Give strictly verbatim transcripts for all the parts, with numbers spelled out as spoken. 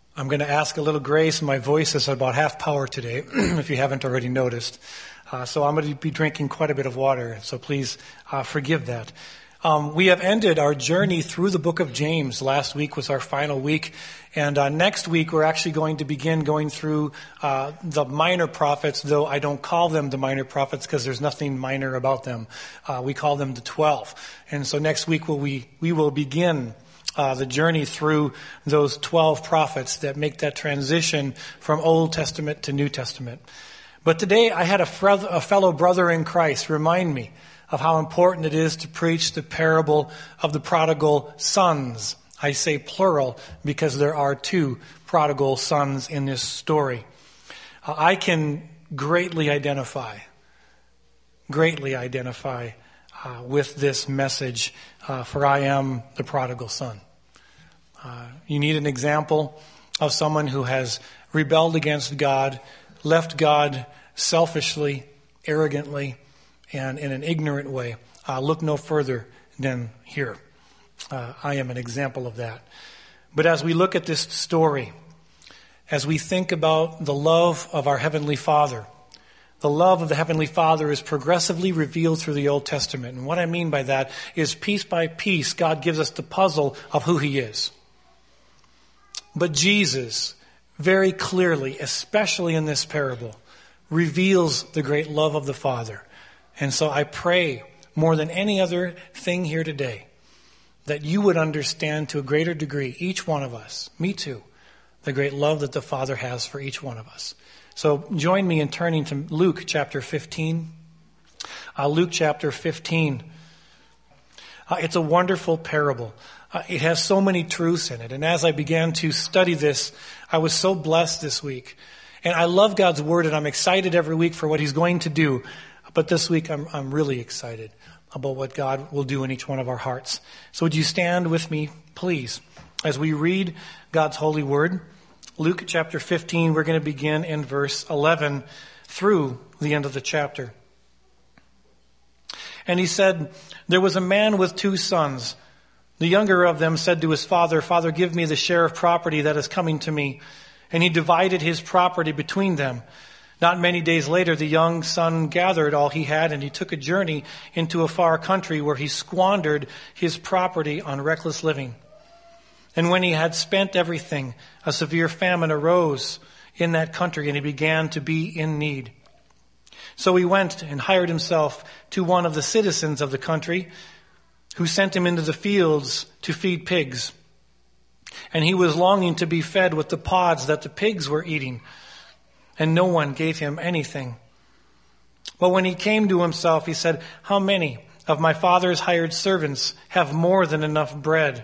I'm going to ask a little grace. My voice is about half power today, if you haven't already noticed. Uh, so I'm going to be drinking quite a bit of water, so please uh, forgive that. Um, we have ended our journey through the book of James. Last week was our final week. And uh, next week, we're actually going to begin going through uh, the minor prophets, though I don't call them the minor prophets because there's nothing minor about them. Uh, we call them the twelve. And so next week, we'll, we, we will begin uh, the journey through those twelve prophets that make that transition from Old Testament to New Testament. But today, I had a, fre- a fellow brother in Christ remind me of how important it is to preach the parable of the prodigal sons. I say plural because there are two prodigal sons in this story. Uh, I can greatly identify, greatly identify uh, with this message, uh, for I am the prodigal son. Uh, you need an example of someone who has rebelled against God, left God selfishly, arrogantly, and in an ignorant way. Uh, look no further than here. Uh, I am an example of that. But as we look at this story, as we think about the love of our Heavenly Father, the love of the Heavenly Father is progressively revealed through the Old Testament. And what I mean by that is piece by piece, God gives us the puzzle of who He is. But Jesus, very clearly, especially in this parable, reveals the great love of the Father. And so I pray more than any other thing here today that you would understand to a greater degree, each one of us, me too, the great love that the Father has for each one of us. So join me in turning to Luke chapter fifteen. Uh, Luke chapter fifteen. Uh, it's a wonderful parable. Uh, it has so many truths in it. And as I began to study this, I was so blessed this week. And I love God's Word, and I'm excited every week for what He's going to do. But this week, I'm, I'm really excited about what God will do in each one of our hearts. So would you stand with me, please, as we read God's holy word. Luke chapter fifteen, we're going to begin in verse eleven through the end of the chapter. And he said, there was a man with two sons. The younger of them said to his father, Father, give me the share of property that is coming to me. And he divided his property between them. Not many days later, the young son gathered all he had, and he took a journey into a far country where he squandered his property on reckless living. And when he had spent everything, a severe famine arose in that country, and he began to be in need. So he went and hired himself to one of the citizens of the country, who sent him into the fields to feed pigs. And he was longing to be fed with the pods that the pigs were eating, and no one gave him anything. But when he came to himself, he said, how many of my father's hired servants have more than enough bread?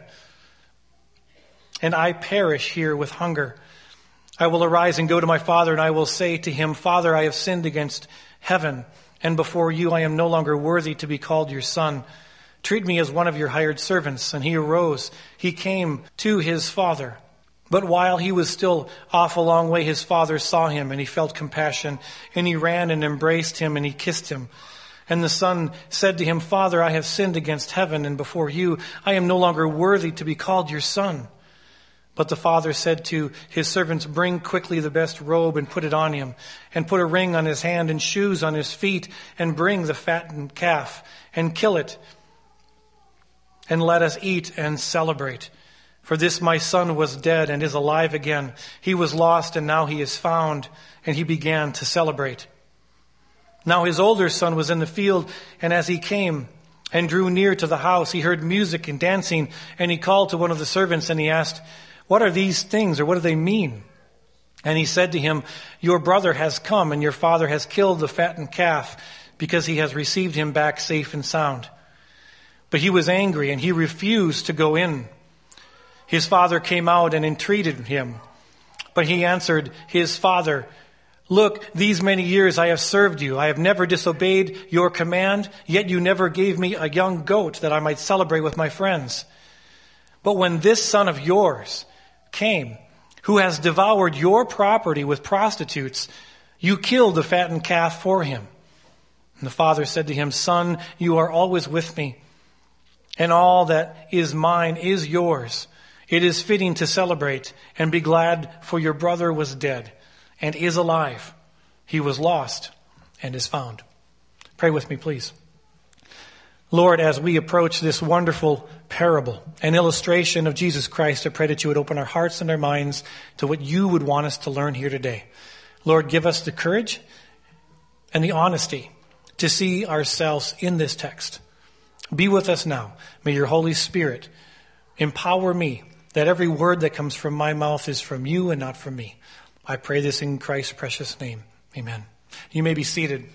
And I perish here with hunger. I will arise and go to my father, and I will say to him, Father, I have sinned against heaven, and before you I am no longer worthy to be called your son. Treat me as one of your hired servants. And he arose. He came to his father. But while he was still off a long way, his father saw him, and he felt compassion, and he ran and embraced him, and he kissed him. And the son said to him, Father, I have sinned against heaven, and before you I am no longer worthy to be called your son. But the father said to his servants, bring quickly the best robe and put it on him, and put a ring on his hand and shoes on his feet, and bring the fattened calf, and kill it, and let us eat and celebrate. For this my son was dead and is alive again. He was lost and now he is found. And he began to celebrate. Now his older son was in the field, and as he came and drew near to the house, he heard music and dancing, and he called to one of the servants and he asked, what are these things, or what do they mean? And he said to him, your brother has come, and your father has killed the fattened calf, because he has received him back safe and sound. But he was angry, and he refused to go in. His father came out and entreated him. But he answered his father, look, these many years I have served you. I have never disobeyed your command, yet you never gave me a young goat that I might celebrate with my friends. But when this son of yours came, who has devoured your property with prostitutes, you killed the fattened calf for him. And the father said to him, son, you are always with me, and all that is mine is yours. It is fitting to celebrate and be glad, for your brother was dead and is alive. He was lost and is found. Pray with me, please. Lord, as we approach this wonderful parable, an illustration of Jesus Christ, I pray that you would open our hearts and our minds to what you would want us to learn here today. Lord, give us the courage and the honesty to see ourselves in this text. Be with us now. May your Holy Spirit empower me that every word that comes from my mouth is from you and not from me. I pray this in Christ's precious name. Amen. You may be seated.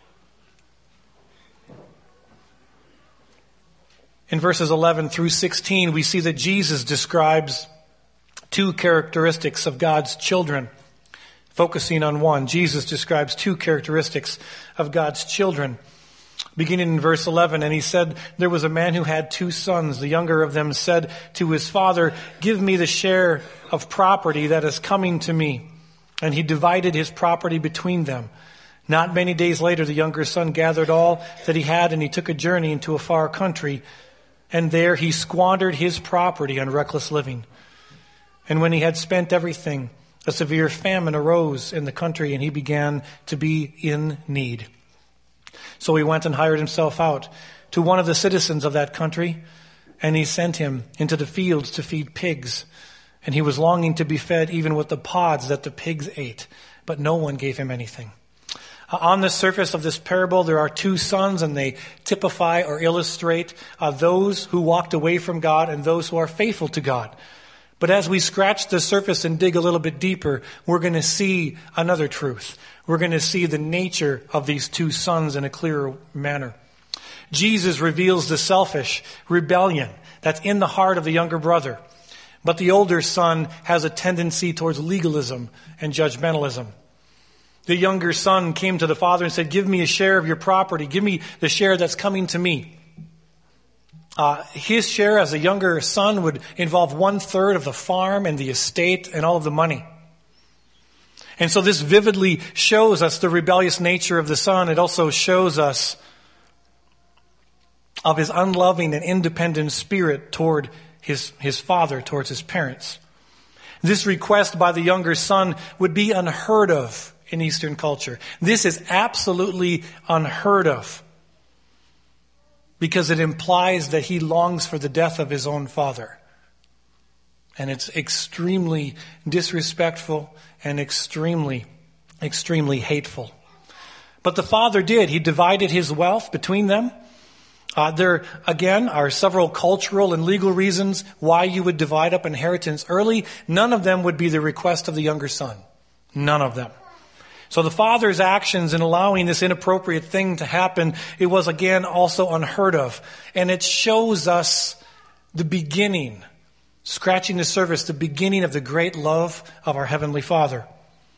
In verses eleven through sixteen, we see that Jesus describes two characteristics of God's children. Focusing on one, Jesus describes two characteristics of God's children. Beginning in verse eleven, and he said, there was a man who had two sons. The younger of them said to his father, give me the share of property that is coming to me. And he divided his property between them. Not many days later, the younger son gathered all that he had, and he took a journey into a far country. And there he squandered his property on reckless living. And when he had spent everything, a severe famine arose in the country, and he began to be in need. So he went and hired himself out to one of the citizens of that country, and he sent him into the fields to feed pigs. And he was longing to be fed even with the pods that the pigs ate, but no one gave him anything. Uh, on the surface of this parable, there are two sons, and they typify or illustrate uh, those who walked away from God and those who are faithful to God. But as we scratch the surface and dig a little bit deeper, we're going to see another truth. We're going to see the nature of these two sons in a clearer manner. Jesus reveals the selfish rebellion that's in the heart of the younger brother. But the older son has a tendency towards legalism and judgmentalism. The younger son came to the father and said, give me a share of your property. Give me the share that's coming to me. Uh, his share as a younger son would involve one third of the farm and the estate and all of the money. And so this vividly shows us the rebellious nature of the son. It also shows us of his unloving and independent spirit toward his, his father, towards his parents. This request by the younger son would be unheard of in Eastern culture. This is absolutely unheard of, because it implies that he longs for the death of his own father. And it's extremely disrespectful and extremely, extremely hateful. But the father did. He divided his wealth between them. Uh, there, again, are several cultural and legal reasons why you would divide up inheritance early. None of them would be the request of the younger son. None of them. So the father's actions in allowing this inappropriate thing to happen, it was again also unheard of. And it shows us the beginning, scratching the surface, the beginning of the great love of our Heavenly Father.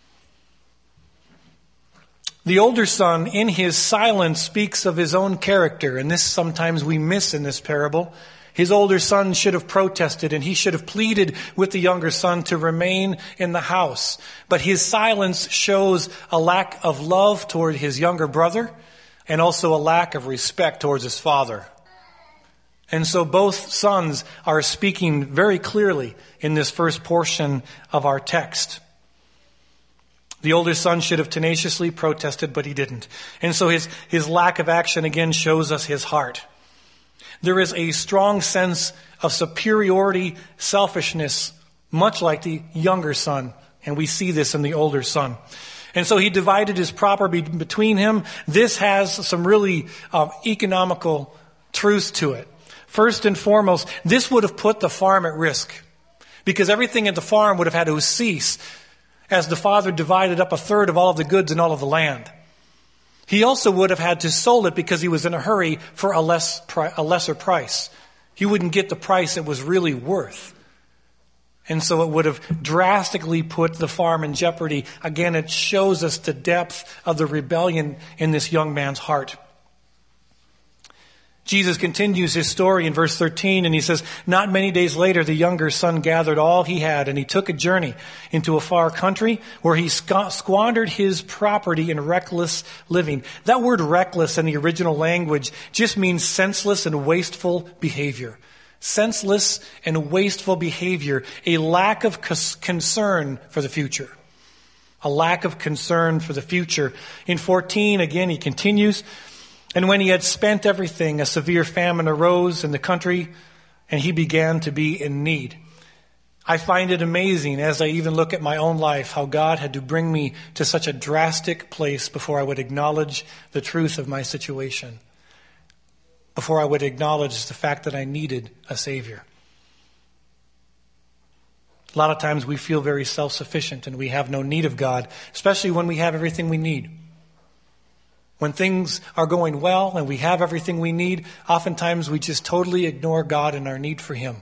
The older son, in his silence, speaks of his own character, and this sometimes we miss in this parable. His older son should have protested, and he should have pleaded with the younger son to remain in the house. But his silence shows a lack of love toward his younger brother, and also a lack of respect towards his father. And so both sons are speaking very clearly in this first portion of our text. The older son should have tenaciously protested, but he didn't. And so his, his lack of action again shows us his heart. There is a strong sense of superiority, selfishness, much like the younger son. And we see this in the older son. And so he divided his property between him. This has some really um, economical truths to it. First and foremost, this would have put the farm at risk, because everything at the farm would have had to cease as the father divided up a third of all of the goods and all of the land. He also would have had to sold it because he was in a hurry for a less a lesser price. He wouldn't get the price it was really worth. And so it would have drastically put the farm in jeopardy. Again, it shows us the depth of the rebellion in this young man's heart. Jesus continues his story in verse thirteen, and he says, not many days later, the younger son gathered all he had, and he took a journey into a far country where he squandered his property in reckless living. That word reckless in the original language just means senseless and wasteful behavior. senseless and wasteful behavior, a lack of concern for the future. A lack of concern for the future. In fourteen, again, he continues, and when he had spent everything, a severe famine arose in the country, and he began to be in need. I find it amazing as I even look at my own life how God had to bring me to such a drastic place before I would acknowledge the truth of my situation, before I would acknowledge the fact that I needed a Savior. A lot of times we feel very self-sufficient and we have no need of God, especially when we have everything we need. When things are going well and we have everything we need, oftentimes we just totally ignore God and our need for Him.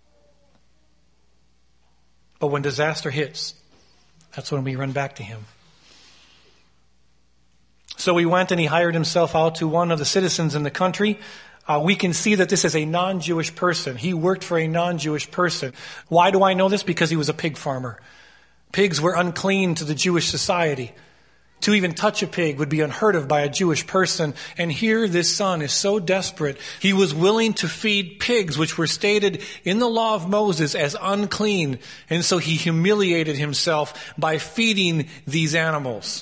But when disaster hits, that's when we run back to Him. So he went and he hired himself out to one of the citizens in the country. Uh, we can see that this is a non-Jewish person. He worked for a non-Jewish person. Why do I know this? Because he was a pig farmer. Pigs were unclean to the Jewish society. To even touch a pig would be unheard of by a Jewish person. And here this son is so desperate, he was willing to feed pigs, which were stated in the law of Moses as unclean. And so he humiliated himself by feeding these animals.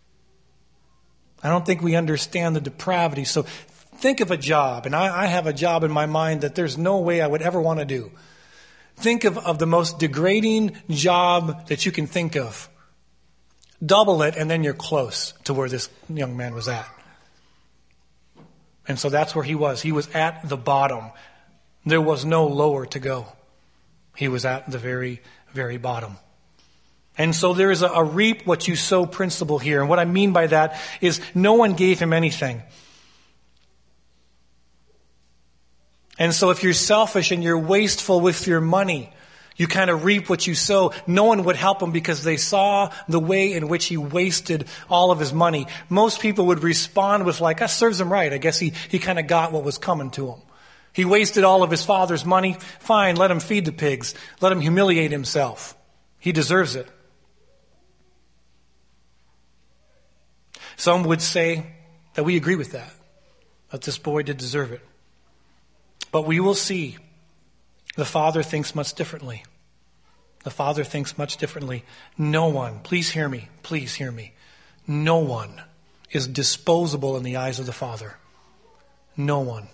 I don't think we understand the depravity. So think of a job, and I, I have a job in my mind that there's no way I would ever want to do. Think of, of the most degrading job that you can think of. Double it, and then you're close to where this young man was at. And so that's where he was. He was at the bottom. There was no lower to go. He was at the very, very bottom. And so there is a, a reap what you sow principle here. And what I mean by that is no one gave him anything. And so if you're selfish and you're wasteful with your money, you kind of reap what you sow. No one would help him because they saw the way in which he wasted all of his money. Most people would respond with like, that serves him right. I guess he, he kind of got what was coming to him. He wasted all of his father's money. Fine, let him feed the pigs. Let him humiliate himself. He deserves it. Some would say that we agree with that, that this boy did deserve it. But we will see the Father thinks much differently. The Father thinks much differently. No one, please hear me, please hear me. No one is disposable in the eyes of the Father. No one.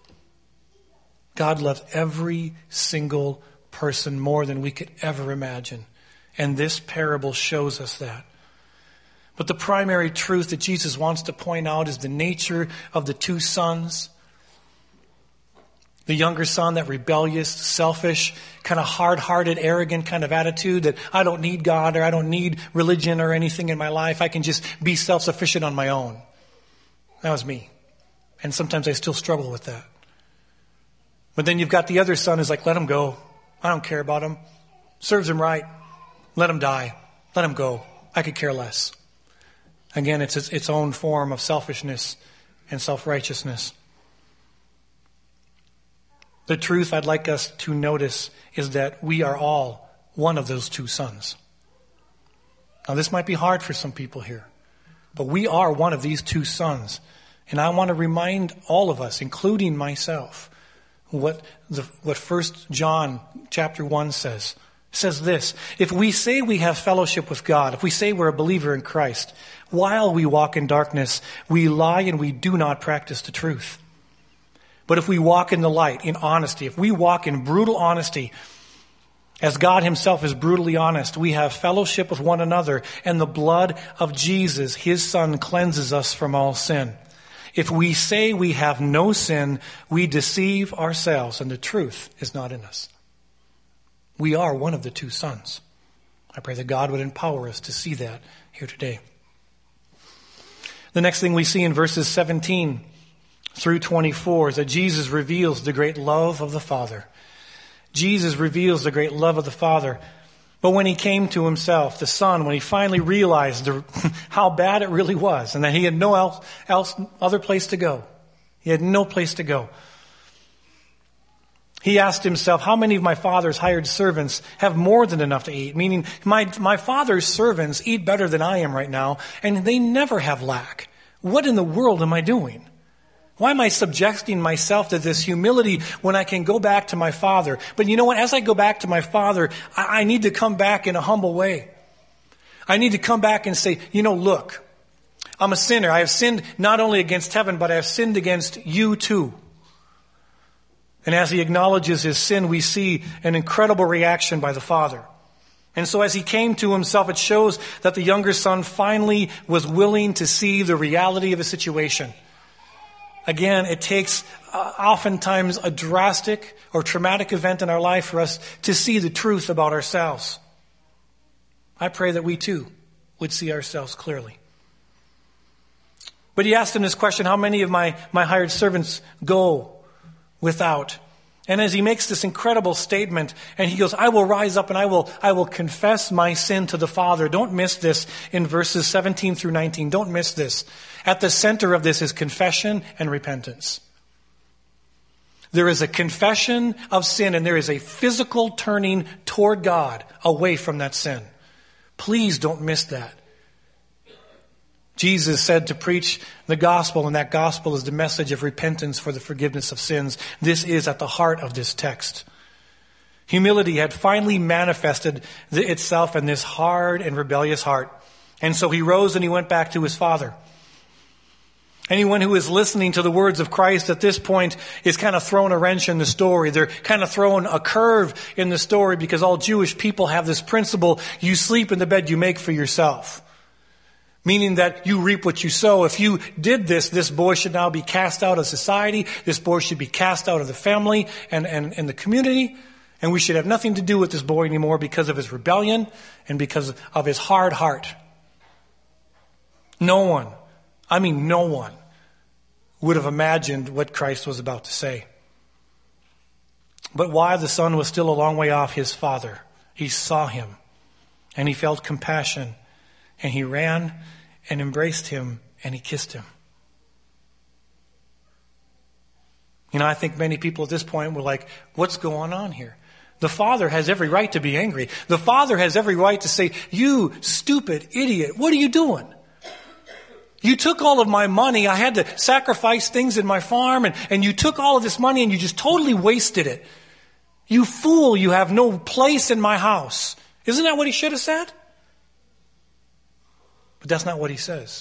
God loves every single person more than we could ever imagine. And this parable shows us that. But the primary truth that Jesus wants to point out is the nature of the two sons. The younger son, that rebellious, selfish, kind of hard-hearted, arrogant kind of attitude that I don't need God or I don't need religion or anything in my life. I can just be self-sufficient on my own. That was me. And sometimes I still struggle with that. But then you've got the other son who's like, let him go. I don't care about him. Serves him right. Let him die. Let him go. I could care less. Again, it's its, its own form of selfishness and self-righteousness. The truth I'd like us to notice is that we are all one of those two sons. Now, this might be hard for some people here, but we are one of these two sons. And I want to remind all of us, including myself, what the what First John chapter one says. It says this: if we say we have fellowship with God, if we say we're a believer in Christ, while we walk in darkness, we lie and we do not practice the truth. But if we walk in the light, in honesty, if we walk in brutal honesty, as God himself is brutally honest, we have fellowship with one another, and the blood of Jesus, his Son, cleanses us from all sin. If we say we have no sin, we deceive ourselves, and the truth is not in us. We are one of the two sons. I pray that God would empower us to see that here today. The next thing we see in verses seventeen through twenty-four is that Jesus reveals the great love of the Father. Jesus reveals the great love of the Father. But when he came to himself, the Son, when he finally realized the, how bad it really was and that he had no else, else other place to go, he had no place to go. He asked himself, how many of my father's hired servants have more than enough to eat? Meaning, my, my father's servants eat better than I am right now, and they never have lack. What in the world am I doing? Why am I subjecting myself to this humility when I can go back to my Father? But you know what? As I go back to my Father, I, I need to come back in a humble way. I need to come back and say, you know, look, I'm a sinner. I have sinned not only against heaven, but I have sinned against you too. And as he acknowledges his sin, we see an incredible reaction by the Father. And so as he came to himself, it shows that the younger son finally was willing to see the reality of his situation. Again, it takes uh, oftentimes a drastic or traumatic event in our life for us to see the truth about ourselves. I pray that we too would see ourselves clearly. But he asked him this question, how many of my, my hired servants go without? And as he makes this incredible statement, and he goes, I will rise up and I will, I will confess my sin to the Father. Don't miss this in verses seventeen through nineteen. Don't miss this. At the center of this is confession and repentance. There is a confession of sin and there is a physical turning toward God away from that sin. Please don't miss that. Jesus said to preach the gospel, and that gospel is the message of repentance for the forgiveness of sins. This is at the heart of this text. Humility had finally manifested itself in this hard and rebellious heart. And so he rose and he went back to his Father. Anyone who is listening to the words of Christ at this point is kind of throwing a wrench in the story. They're kind of throwing a curve in the story because all Jewish people have this principle, you sleep in the bed you make for yourself. Meaning that you reap what you sow. If you did this, this boy should now be cast out of society. This boy should be cast out of the family and, and, and the community. And we should have nothing to do with this boy anymore because of his rebellion and because of his hard heart. No one, I mean no one, would have imagined what Christ was about to say. But while the son was still a long way off his father, he saw him and he felt compassion and he ran and embraced him and he kissed him. You know, I think many people at this point were like, what's going on here? The father has every right to be angry. The father has every right to say, you stupid idiot, what are you doing? You took all of my money. I had to sacrifice things in my farm and, and you took all of this money and you just totally wasted it. You fool, you have no place in my house. Isn't that what he should have said? But that's not what he says.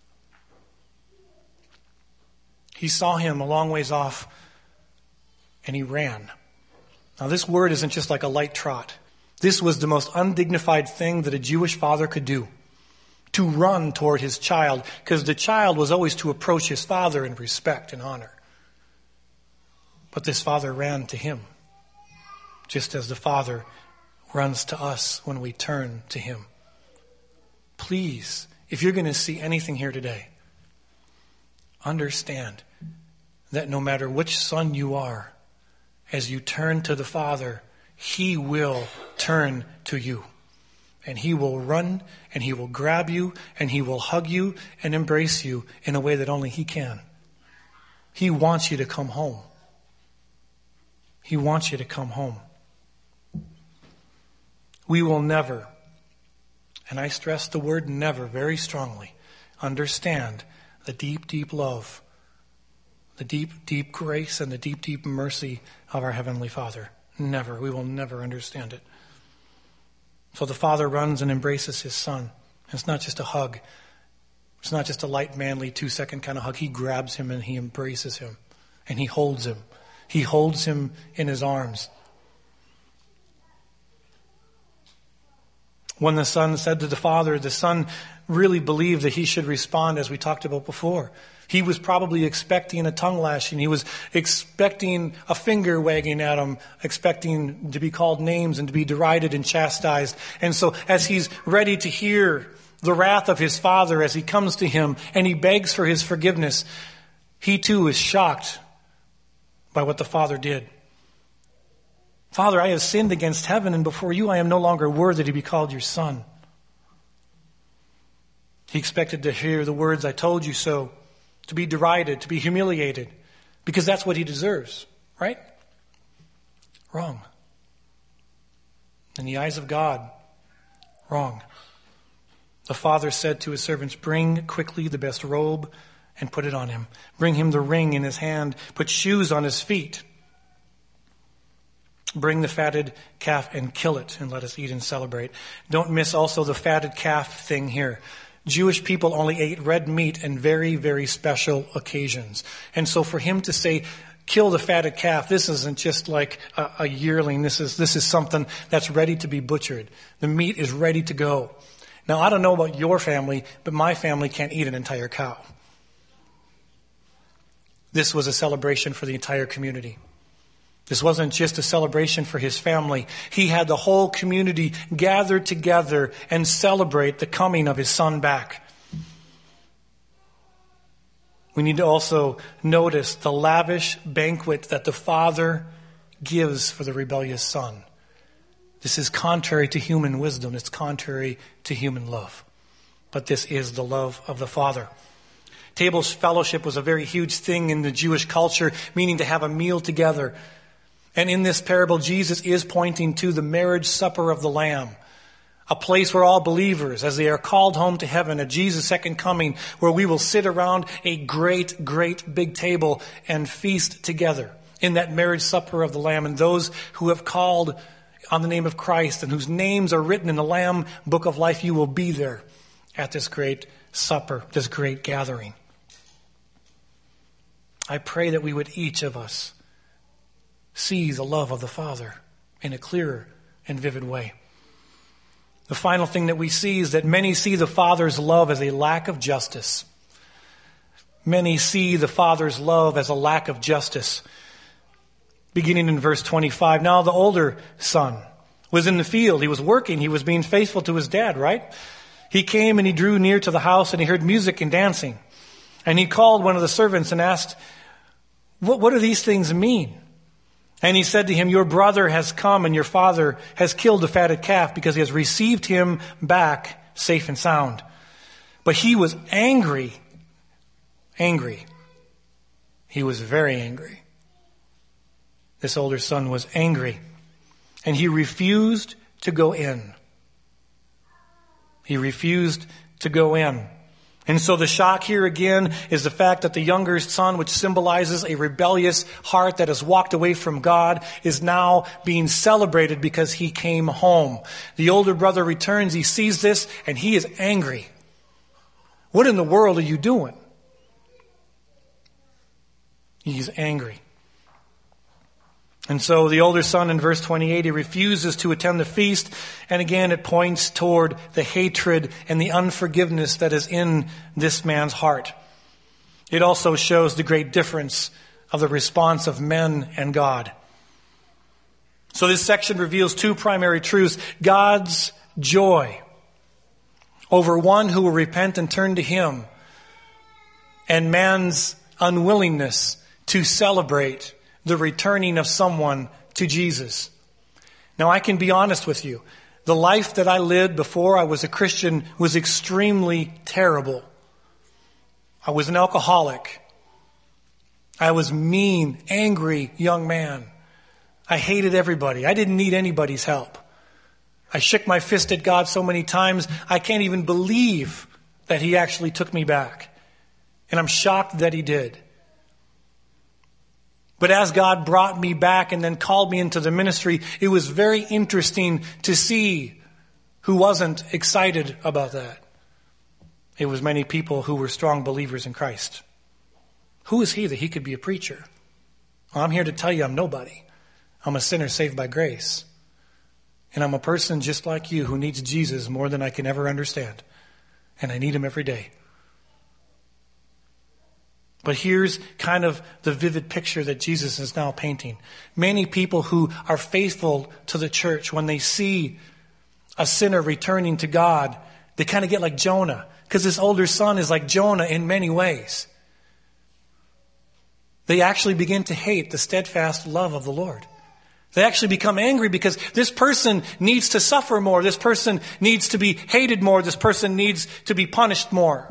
He saw him a long ways off and he ran. Now this word isn't just like a light trot. This was the most undignified thing that a Jewish father could do. To run toward his child, because the child was always to approach his father in respect and honor. But this father ran to him, just as the Father runs to us when we turn to him. Please, if you're going to see anything here today, understand that no matter which son you are, as you turn to the Father, he will turn to you. And he will run, and he will grab you, and he will hug you and embrace you in a way that only he can. He wants you to come home. He wants you to come home. We will never, and I stress the word never very strongly, understand the deep, deep love, the deep, deep grace, and the deep, deep mercy of our Heavenly Father. Never. We will never understand it. So the father runs and embraces his son. It's not just a hug. It's not just a light, manly, two-second kind of hug. He grabs him and he embraces him. And he holds him. He holds him in his arms. When the son said to the father, the son really believed that he should respond as we talked about before. He was probably expecting a tongue lashing. He was expecting a finger wagging at him, expecting to be called names and to be derided and chastised. And so as he's ready to hear the wrath of his father as he comes to him and he begs for his forgiveness, he too is shocked by what the father did. Father, I have sinned against heaven, and before you I am no longer worthy to be called your son. He expected to hear the words, I told you so, to be derided, to be humiliated, because that's what he deserves, right? Wrong. In the eyes of God, wrong. The father said to his servants, bring quickly the best robe and put it on him. Bring him the ring in his hand, put shoes on his feet. Bring the fatted calf and kill it, and let us eat and celebrate. Don't miss also the fatted calf thing here. Jewish people only ate red meat in very, very special occasions. And so for him to say, kill the fatted calf, this isn't just like a, a yearling. This is, this is something that's ready to be butchered. The meat is ready to go. Now, I don't know about your family, but my family can't eat an entire cow. This was a celebration for the entire community. This wasn't just a celebration for his family. He had the whole community gathered together and celebrate the coming of his son back. We need to also notice the lavish banquet that the father gives for the rebellious son. This is contrary to human wisdom. It's contrary to human love. But this is the love of the Father. Table fellowship was a very huge thing in the Jewish culture, meaning to have a meal together. And in this parable, Jesus is pointing to the marriage supper of the Lamb, a place where all believers, as they are called home to heaven at Jesus' second coming, where we will sit around a great, great big table and feast together in that marriage supper of the Lamb. And those who have called on the name of Christ and whose names are written in the Lamb book of life, you will be there at this great supper, this great gathering. I pray that we would each of us see the love of the Father in a clearer and vivid way. The final thing that we see is that many see the Father's love as a lack of justice. Many see the Father's love as a lack of justice. Beginning in verse twenty-five, now the older son was in the field. He was working. He was being faithful to his dad, right? He came and he drew near to the house and he heard music and dancing. And he called one of the servants and asked, what, what do these things mean? And he said to him, your brother has come and your father has killed the fatted calf because he has received him back safe and sound. But he was angry. Angry. He was very angry. This older son was angry, and he refused to go in. He refused to go in. And so the shock here again is the fact that the younger son, which symbolizes a rebellious heart that has walked away from God, is now being celebrated because he came home. The older brother returns, he sees this, and he is angry. What in the world are you doing? He's angry. And so the older son in verse twenty-eight, he refuses to attend the feast. And again, it points toward the hatred and the unforgiveness that is in this man's heart. It also shows the great difference of the response of men and God. So this section reveals two primary truths. God's joy over one who will repent and turn to him, and man's unwillingness to celebrate the returning of someone to Jesus. Now, I can be honest with you. The life that I lived before I was a Christian was extremely terrible. I was an alcoholic. I was mean, angry young man. I hated everybody. I didn't need anybody's help. I shook my fist at God so many times, I can't even believe that he actually took me back. And I'm shocked that he did. But as God brought me back and then called me into the ministry, it was very interesting to see who wasn't excited about that. It was many people who were strong believers in Christ. Who is he that he could be a preacher? Well, I'm here to tell you I'm nobody. I'm a sinner saved by grace. And I'm a person just like you who needs Jesus more than I can ever understand. And I need him every day. But here's kind of the vivid picture that Jesus is now painting. Many people who are faithful to the church, when they see a sinner returning to God, they kind of get like Jonah. Because this older son is like Jonah in many ways. They actually begin to hate the steadfast love of the Lord. They actually become angry because this person needs to suffer more. This person needs to be hated more. This person needs to be punished more.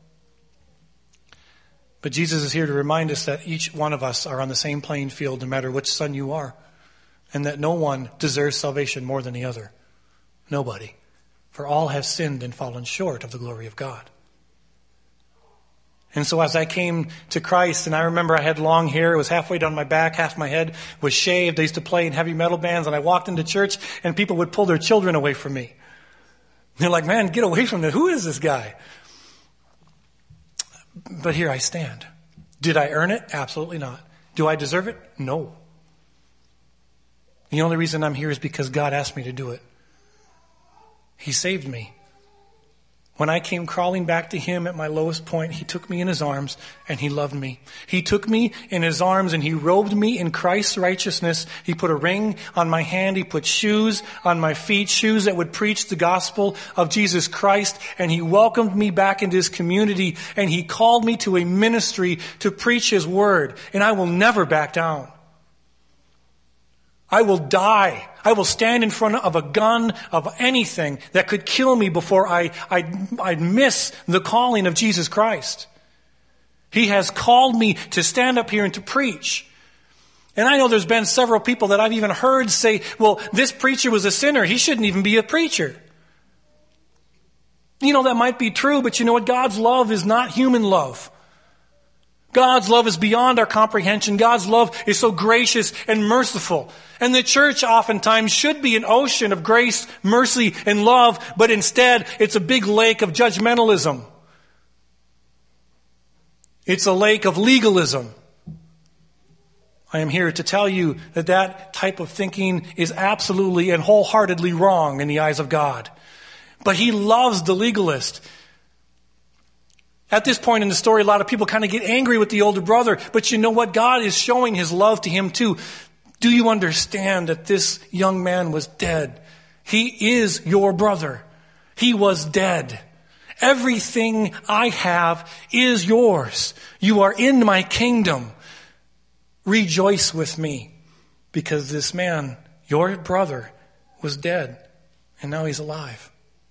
But Jesus is here to remind us that each one of us are on the same playing field, no matter which son you are, and that no one deserves salvation more than the other. Nobody. For all have sinned and fallen short of the glory of God. And so as I came to Christ, and I remember I had long hair, it was halfway down my back, half my head was shaved. I used to play in heavy metal bands, and I walked into church, and people would pull their children away from me. They're like, man, get away from me. Who is this guy? But here I stand. Did I earn it? Absolutely not. Do I deserve it? No. The only reason I'm here is because God asked me to do it. He saved me. When I came crawling back to him at my lowest point, he took me in his arms and he loved me. He took me in his arms and he robed me in Christ's righteousness. He put a ring on my hand. He put shoes on my feet, shoes that would preach the gospel of Jesus Christ. And he welcomed me back into his community, and he called me to a ministry to preach his word. And I will never back down. I will die. I will stand in front of a gun of anything that could kill me before I, I, I'd miss the calling of Jesus Christ. He has called me to stand up here and to preach. And I know there's been several people that I've even heard say, well, this preacher was a sinner. He shouldn't even be a preacher. You know, that might be true, but you know what? God's love is not human love. God's love is beyond our comprehension. God's love is so gracious and merciful. And the church oftentimes should be an ocean of grace, mercy, and love, but instead it's a big lake of judgmentalism. It's a lake of legalism. I am here to tell you that that type of thinking is absolutely and wholeheartedly wrong in the eyes of God. But he loves the legalist. At this point in the story, a lot of people kind of get angry with the older brother. But you know what? God is showing his love to him too. Do you understand that this young man was dead? He is your brother. He was dead. Everything I have is yours. You are in my kingdom. Rejoice with me, because this man, your brother, was dead, and now he's alive.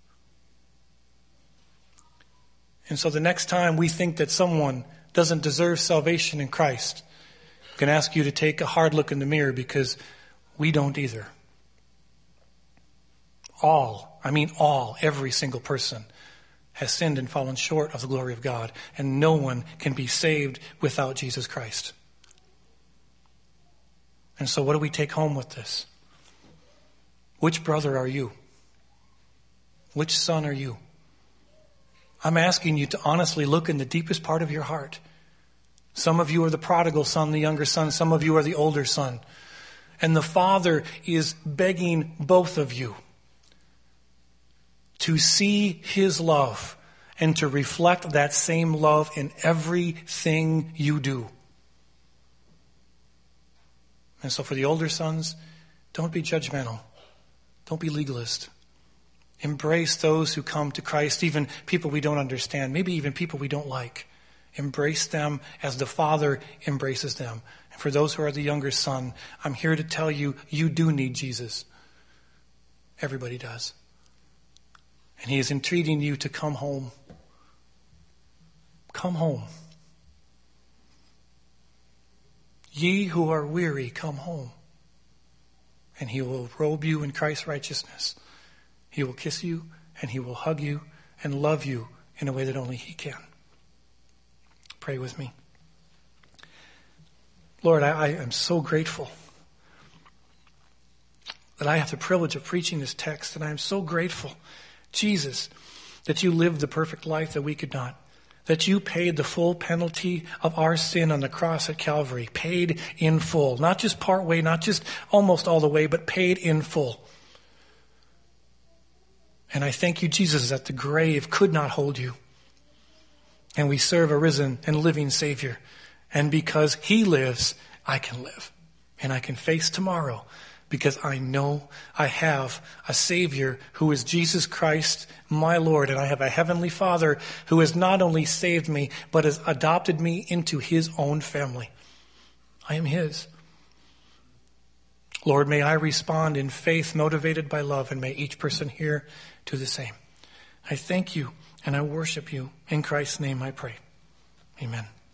And so the next time we think that someone doesn't deserve salvation in Christ, I'm going to ask you to take a hard look in the mirror, because we don't either. All, I mean all, every single person has sinned and fallen short of the glory of God, and no one can be saved without Jesus Christ. And so what do we take home with this? Which brother are you? Which son are you? I'm asking you to honestly look in the deepest part of your heart. Some of you are the prodigal son, the younger son. Some of you are the older son. And the Father is begging both of you to see his love and to reflect that same love in everything you do. And so for the older sons, don't be judgmental. Don't be legalist. Embrace those who come to Christ, even people we don't understand, maybe even people we don't like. Embrace them as the Father embraces them. And for those who are the younger son, I'm here to tell you, you do need Jesus. Everybody does. And he is entreating you to come home. Come home. Ye who are weary, come home. And he will robe you in Christ's righteousness. He will kiss you, and he will hug you and love you in a way that only he can. Pray with me. Lord, I, I am so grateful that I have the privilege of preaching this text, and I am so grateful, Jesus, that you lived the perfect life that we could not. That you paid the full penalty of our sin on the cross at Calvary. Paid in full. Not just part way, not just almost all the way, but paid in full. And I thank you, Jesus, that the grave could not hold you. And we serve a risen and living Savior. And because he lives, I can live. And I can face tomorrow, because I know I have a Savior who is Jesus Christ, my Lord. And I have a heavenly Father who has not only saved me, but has adopted me into his own family. I am his. Lord, may I respond in faith motivated by love, and may each person here do the same. I thank you and I worship you. In Christ's name I pray. Amen.